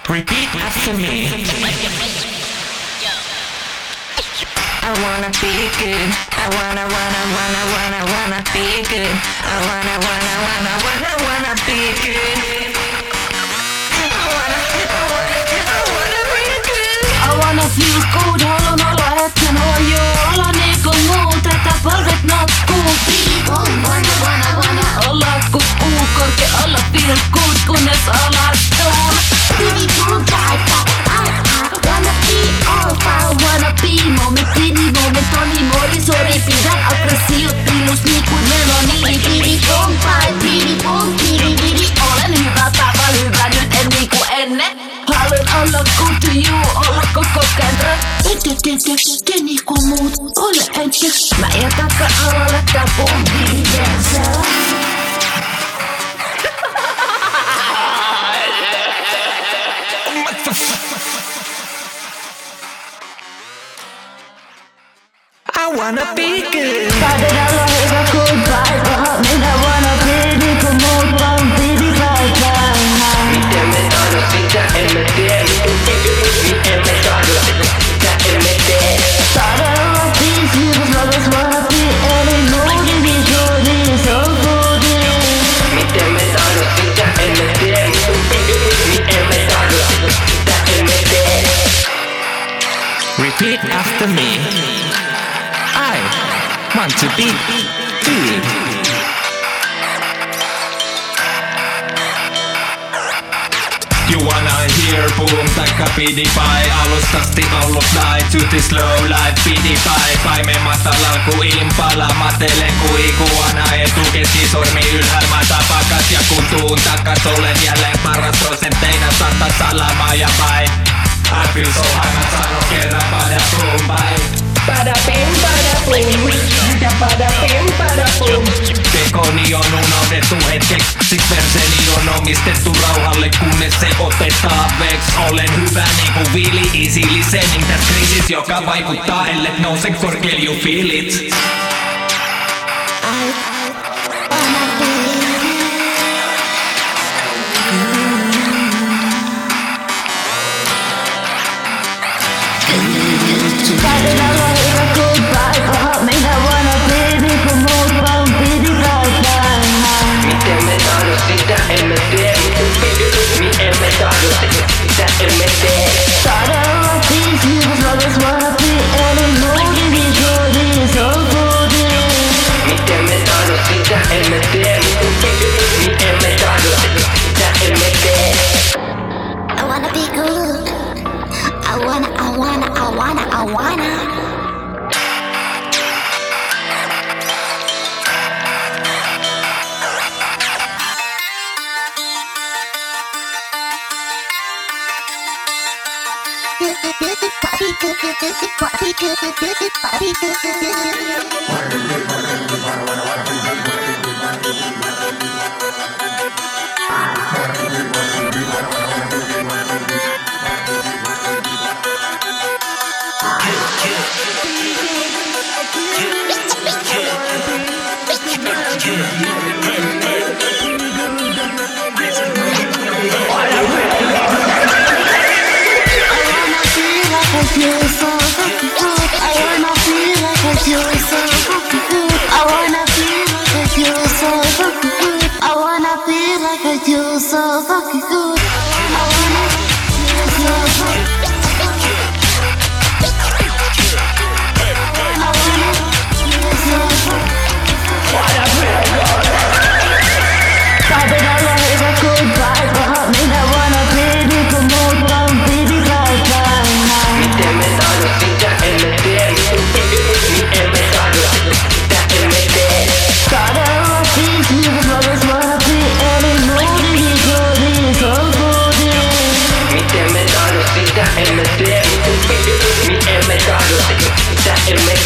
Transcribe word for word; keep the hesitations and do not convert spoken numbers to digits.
Repeat after me. I wanna be good. I wanna, wanna, wanna, wanna, wanna be good. I wanna, wanna, wanna, wanna, wanna be good. I wanna, I wanna, I wanna be good. I wanna feel good, haluan olla hetken hojo. Olla niinku muut, että polvet notkuu. Wanna, wanna, wanna, wanna olla ku puu korke. Olla feel good, kunnes alastuu. Pidi mun paikka, wanna be all far. Wanna be momentini, momentoni, morisori. Pidän aggressiottilus niinku meloni. Pidi mun paikka, pidi mun, pidi, pidi. Olen hyvä tapa, hyvä nyt en niinku ennen. Haluan olla good to you, olla koko kenträ. Ette, te, te, te niinku muut, ole ette. Mä jätän alalle tää pompi, tiedätkö? I wanna be good. Taidan olla hyvä good paikka. Minä wanna be niinku muut, vaan pidi paikkaa. Miten me saada sitä emme tee. Miten me saada sitä emme tee. Taidan olla peace, because lovers wanna be any moody, moody, so goody. Miten me saada sitä emme tee. Miten me saada sitä emme tee. Repeat after me. I want to be good. You wanna hear boom taikka pidipai. Alustasti ollut night to the slow life pidipai. Paimen matalal ku impala. Matelen ku iguana. Etukeskisormi ylhäällä mä tapakas ja kun tuun takas. Olen jälleen paras prosenteina. Sata salamaa ja pai. I feel so high mä sanon kerran pada boom bye. Pada pim, pada pum. Ja pada pim, pada pum. Tekoni on unohdettu hetkeksi. Siksi verseni on omistettu rauhalle, kunnes se otetaan veks. Olen hyvä niinku Vili, easy listening täs kriisis, joka vaikuttaa ellet nouse korkeal you feel it. Taidan olla hyvä good paikka. Minä wanna be niinku muut, vaan pidi paikkaa. Miten me saada sitä emme tee. Miten me saada sitä emme tee. Taidan olla peace, because lovers wanna be any moody, moody, so goody. Miten me saada sitä emme tee. Miten me saada sitä emme tee. I wanna be good. I wanna, I wanna, I wanna, I wanna. You're so fucking good. I wanna feel like you're so fucking good. I wanna feel like you're so fucking good. I wanna feel like you're so fucking good. I wanna feel so fucking good. I wanna feel so fucking good. Taidan olla hyvä good paikka. Minä wanna be niinku muut, vaan pidi paikkaa. Miten me saada sitä emme tee. Miten me saada sitä emme tee. Taidan olla peace, because lovers wanna be any moody, moody, so goody. Miten me saada sitä emme tee. Miten me saada sitä emme